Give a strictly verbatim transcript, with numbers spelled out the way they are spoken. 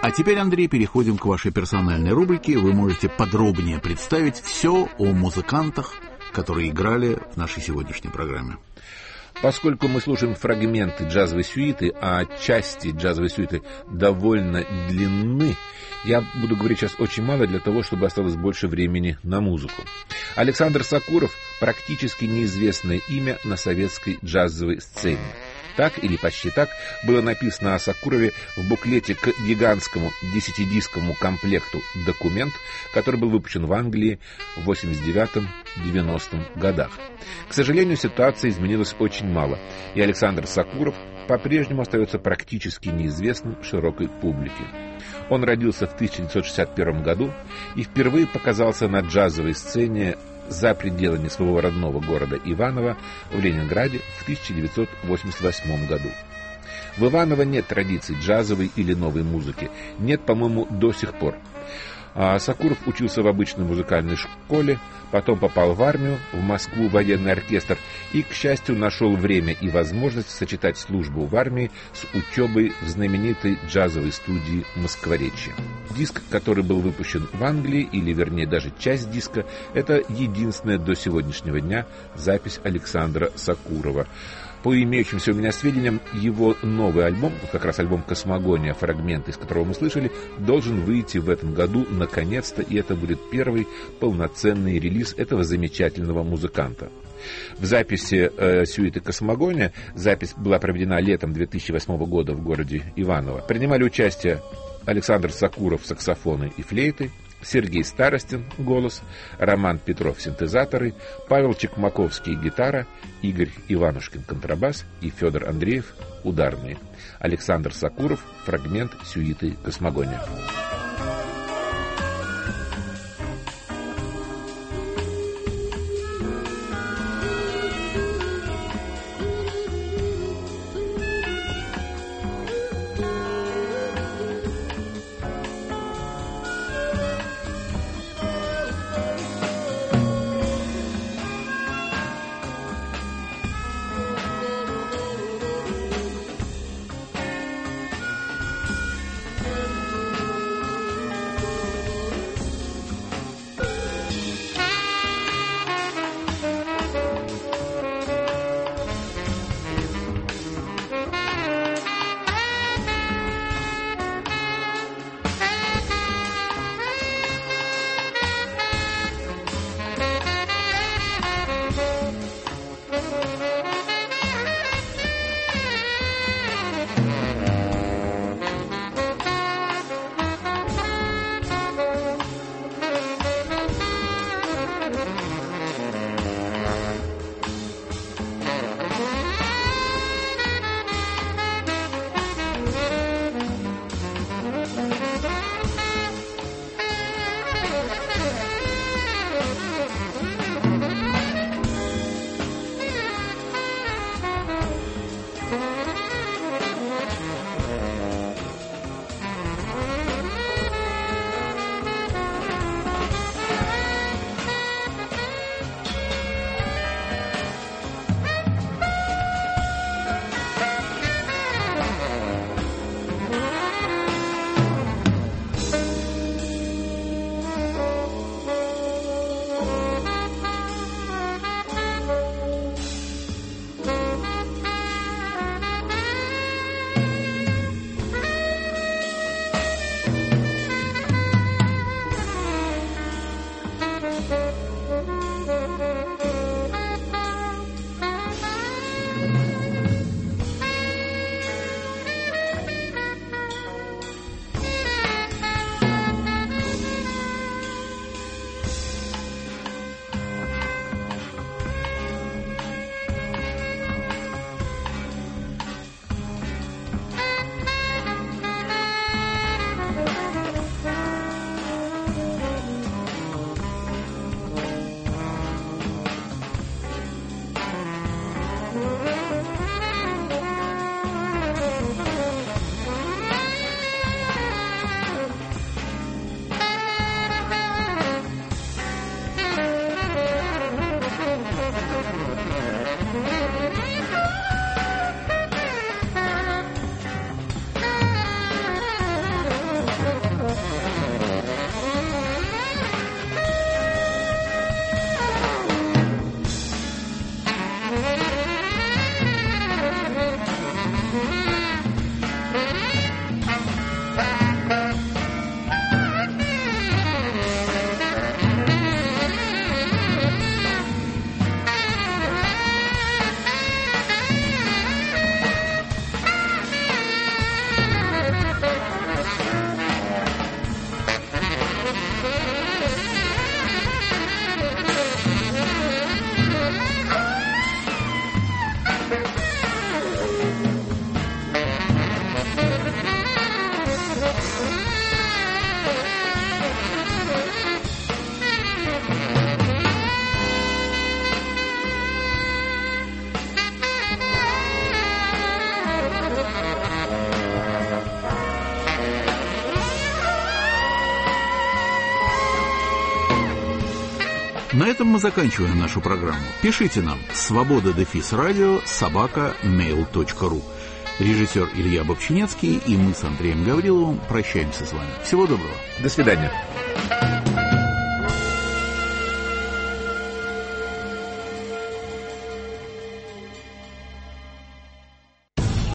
А теперь, Андрей, переходим к вашей персональной рубрике. Вы можете подробнее представить все о музыкантах, которые играли в нашей сегодняшней программе. Поскольку мы слушаем фрагменты джазовой сюиты, а части джазовой сюиты довольно длинны, я буду говорить сейчас очень мало для того, чтобы осталось больше времени на музыку. Александр Сокуров – практически неизвестное имя на советской джазовой сцене. Так, или почти так, было написано о Сокурове в буклете к гигантскому десятидисковому комплекту «Документ», который был выпущен в Англии в восемьдесят девятом — девяностом годах. К сожалению, ситуация изменилась очень мало, и Александр Сокуров по-прежнему остается практически неизвестным широкой публике. Он родился в тысяча девятьсот шестьдесят первом году и впервые показался на джазовой сцене за пределами своего родного города Иваново в Ленинграде в тысяча девятьсот восемьдесят восьмом году. В Иваново нет традиций джазовой или новой музыки. Нет, по-моему, до сих пор. А Сокуров учился в обычной музыкальной школе, потом попал в армию, в Москву военный оркестр и, к счастью, нашел время и возможность сочетать службу в армии с учебой в знаменитой джазовой студии «Москворечье». Диск, который был выпущен в Англии, или вернее даже часть диска, это единственная до сегодняшнего дня запись Александра Сокурова. По имеющимся у меня сведениям, его новый альбом, как раз альбом «Космогония», фрагменты из которого мы слышали, должен выйти в этом году наконец-то, и это будет первый полноценный релиз этого замечательного музыканта. В записи э, сюиты «Космогония», запись была проведена летом две тысячи восьмого года в городе Иваново. Принимали участие Александр Сокуров — саксофоны и флейты, Сергей Старостин — голос, Роман Петров — синтезаторы, Павел Чекмаковский — гитара, Игорь Иванушкин — контрабас и Федор Андреев — ударные. Александр Сокуров — фрагмент сюиты «Космогония». На этом мы заканчиваем нашу программу. Пишите нам свобода дефис радио собака мейл точка ру. Режиссер Илья Бобчинецкий и мы с Андреем Гавриловым прощаемся с вами. Всего доброго. До свидания.